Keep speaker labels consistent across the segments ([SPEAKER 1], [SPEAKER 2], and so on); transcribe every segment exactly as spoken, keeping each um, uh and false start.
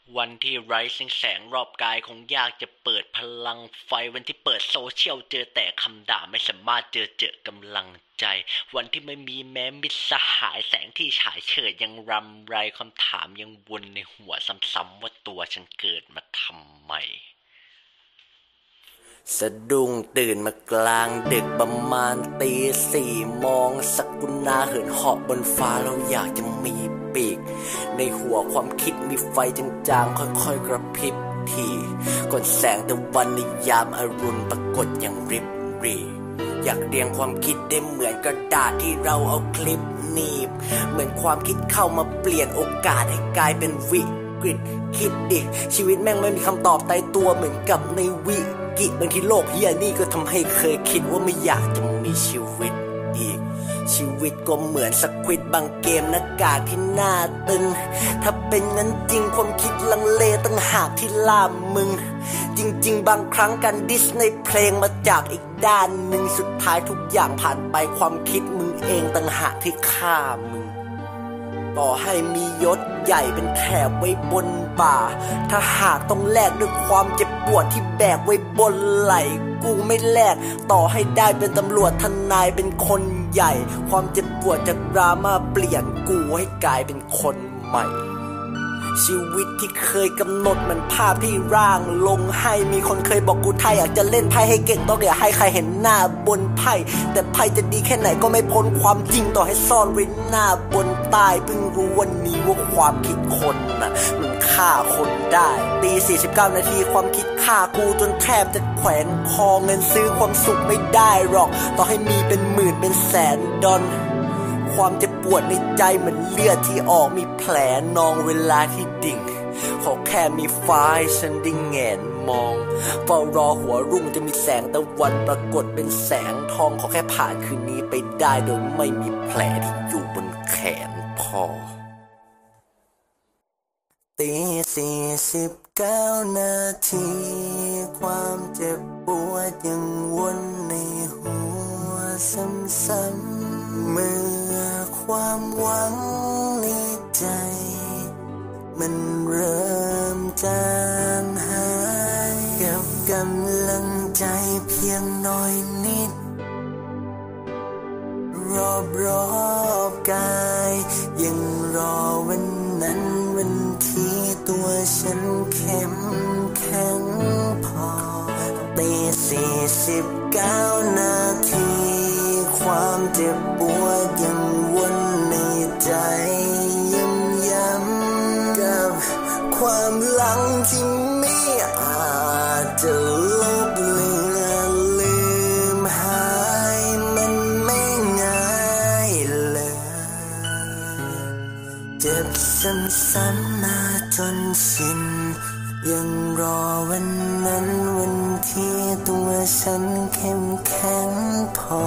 [SPEAKER 1] วันที่ไร้ซึ่งแสงรอบกายคงยากจะเปิดพลังไฟวันที่เปิดโซเชียลเจอแต่คำด่าไม่สามารถเจอเจอกำลังใจวันที่ไม่มีแม้มิตรสหายแสงที่ฉายเฉิดยังรำไรคำถามยังวนในหัวซ้ำๆว่าตัวฉันเกิดมาทำไมสะดุ้งตื่นมากลางดึกประมาณตีสี่มองสักุณาเหินเหาะบนฟ้าแล้วอยากจะมีปีกในหัวความคิดมีไฟจางๆค่อยๆกระพริบทีก่อนแสงตะวันในยามอรุณปรากฏอย่างริบหรี่อยากเรียงความคิดได้เหมือนกระดาษที่เราเอาคลิปหนีบเหมือนความคิดเข้ามาเปลี่ยนโอกาสให้กลายเป็นวิกฤตคิดดิชีวิตแม่งไม่มีคำตอบตายตัวเหมือนกับในวิกิบางทีโลกเฮียนี่ก็ทำให้เคยคิดว่าไม่อยากจะมีชีวิตอีกชีวิตก็เหมือนสควิดบางเกมหน้ากากที่หน้าตึงถ้าเป็นงั้นจริงความคิดลังเลตั้งหากที่ล่ามมึงจริงๆบางครั้งการดิสในเพลงมาจากอีกด้านหนึ่งสุดท้ายทุกอย่างผ่านไปความคิดมึงเองตั้งหากที่ฆ่ามึงต่อให้มียศใหญ่เป็นแถบไว้บนบ่าถ้าหากต้องแลกด้วยความเจ็บปวดที่แบกไว้บนไหล่กูไม่แลกต่อให้ได้เป็นตำรวจทนายเป็นคนใหญ่ความเจ็บปวดจากดราม่าเปลี่ยนกูให้กลายเป็นคนใหม่ชีวิตที่เคยกำหนดมันภาพที่ร่างลงให้มีคนเคยบอกกูไทยอยากจะเล่นไพ่ให้เก่งต้องอย่าให้ใครเห็นหน้าบนไพ่แต่ไพ่จะดีแค่ไหนก็ไม่พ้นความจริงต่อให้ซ่อนไว้หน้าบนใต้เพิ่งรู้วันนี้ว่าความคิดคนน่ะมันฆ่าคนได้ตีสี่สิบเก้านาทีความคิดฆ่ากูจนแทบจะแขวนคอเงินซื้อความสุขไม่ได้หรอกต่อให้มีเป็นหมื่นเป็นแสนดอลความเจ็บปวดในใจเหมือนเลือดที่ออกมีแผลนองเวลาที่ดิ่งขอแค่มีฟ้าให้ฉันได้แงนมองเฝ้ารอหัวรุ่งจะมีแสงตะวันปรากฏเป็นแสงทองขอแค่ผ่านคืนนี้ไปได้โดยไม่มีแผลที่อยู่บนแขนพอตีสี่สิบเก้านาทีความเจ็บปวดยังวนในหัวซ้ำๆเมื่อความหวังในใจมันเริ่มจางหายกับกำลังใจเพียงน้อยนิดรอบรอบกายยังรอวันนั้นวันที่ตัวฉันเข้มแข็งพอตีสี่สิบเก้านาทีความเจ็บปวดยังวนในใจย้ำย้ำกับความหลังที่ไม่อาจจะลบเลือนลืมหายมันไม่ง่ายเลยเจ็บซ้ำๆมาจนชินยังรอวันนั้นวันที่ตัวฉันเข้มแข็งพอ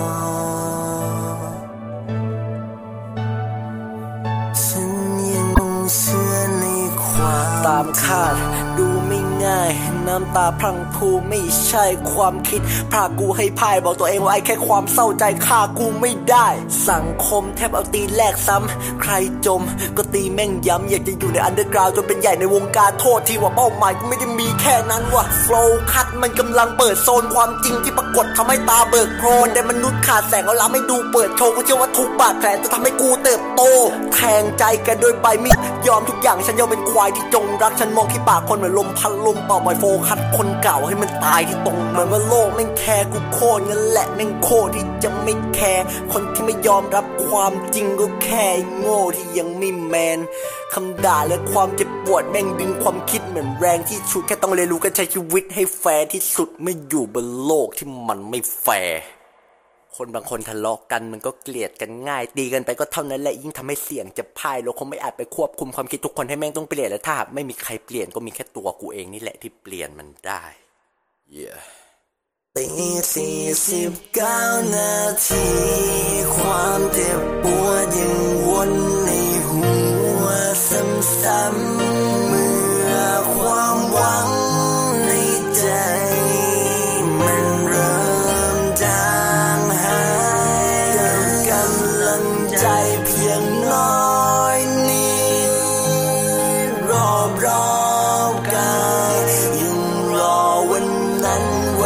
[SPEAKER 1] ฉันยังเชื่อในความตามคาดดูไม่ง่ายน้ำตาพรั่งพรูไม่ใช่ความคิดพากูให้พ่ายบอกตัวเองว่าไอ้แค่ความเศร้าใจฆ่ากูไม่ได้สังคมแทบเอาตีแลกซ้ำใครจมก็ตีแม่งย้ำอยากจะอยู่ในอันเดอร์กราวด์จนเป็นใหญ่ในวงการโทษที่ว่าเป้าหมายกูไม่ได้มีแค่นั้นว่ะโฟล์คัทมันกำลังเปิดโซนความจริงที่ปรากฏทำให้ตาเบิกโพลนแต่มนุษย์ขาดแสงเอาล้ำให้ดูเปิดโชว์กูเชื่อว่าทุกบาดแผลจะทำให้กูเติบโตแทงใจกันโดยไปมิดยอมทุกอย่างฉันยอมเป็นควายที่จงรักฉันมองที่ปากคนเหมือนลมพัดลมเป่าปล่อยโฟคัสคนเก่าให้มันตายที่ตรงเหมือนว่าโลกแม่งแคร์กูโคตรงั้นแหละแม่งโคตรที่จะไม่แคร์คนที่ไม่ยอมรับความจริงก็แค่โง่ที่ยังไม่แมนคำด่าและความเจ็บปวดแม่งดึงความคิดเหมือนแรงที่ชุดแค่ต้องเรียนรู้กันใช้ชีวิตให้แฟร์ที่สุดไม่อยู่บนโลกที่มันไม่แฟร์คนบางคนทะเลาะกันมันก็เกลียดกันง่ายตีกันไปก็เท่านั้นแหละยิ่งทำให้เสี่ยงจะพ่ายเราคงไม่อาจไปควบคุมความคิดทุกคนให้แม่งต้องเปลี่ยนและถ้าหากไม่มีใครเปลี่ยนก็มีแค่ตัวกูเองนี่แหละที่เปลี่ยนมันได้ yeah. ตีสี่สิบเก้านาทีความเจ็บปวดยังวนในหัวซ้ำๆเมื่อความหวังในใจมันเริ่มจางหายกับกำลังใจเพียงน้อยนิดรอบรอบ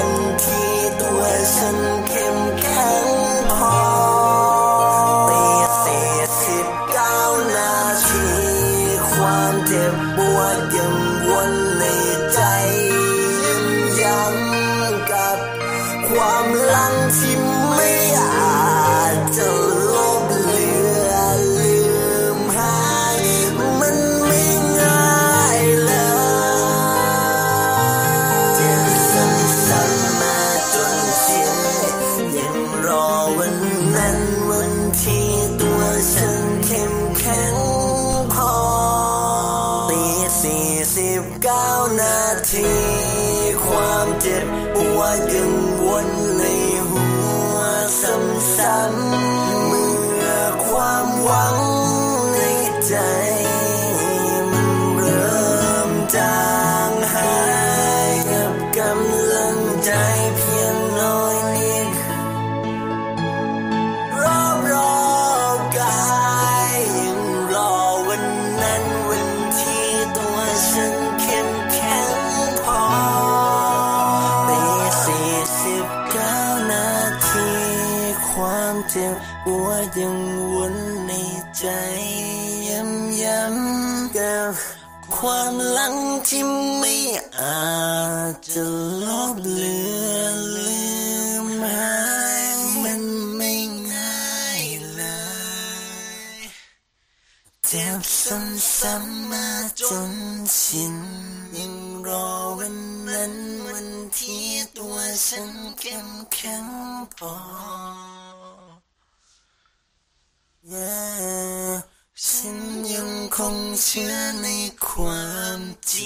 [SPEAKER 1] วันที่ตัวฉันเข้มแข็งพอตีสี่สิบเก้านาทีความเจ็บปวดยังวนในใจยิ้มย้ำกับความหลังที่ไม่อาจจะลบเลือนลืมหายมันไม่ง่ายเลยเจ็บซ้ำๆมาจนชินยังรอวันนั้นวันที่ตัวฉันเข้มแข็งพอตีสี่สิบเก้านาทีความเจ็บปวดยังวนในหัวซ้ำๆเมื่อความหวังในใจมันเริ่มจางหายกับกำลังใจเพียงน้อยนิดรอบรอบกายยังรอวันนั้นวันที่ตัวฉันเข้มแข็งพอตีสี่สิบเก้านาทีความเจ็บปวดยังวนในใจย้ำย้ำกับความหลังที่ไม่อาจจะลบเลือนลืมหายมันไม่ง่ายเลยเจ็บซ้ำๆมาจนชินยังรอวันนั้นวันที่ตัวฉันเข้มแข็งพอฉันยังคงเชื่อในความจริ